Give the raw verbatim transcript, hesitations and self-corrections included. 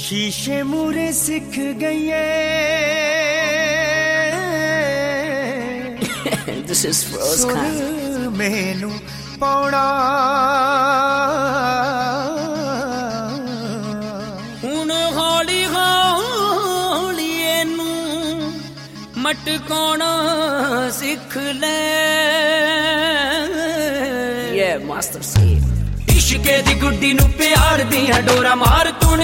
शीशे मूरे सिख गई This is Rose Khan. मैनू पौड़ा हुण हौली हौली एनू मटकाउणा सिख ले Yeah, Master C. इश्के दी गुड्डी नू प्यार दियां डोरा मार तुण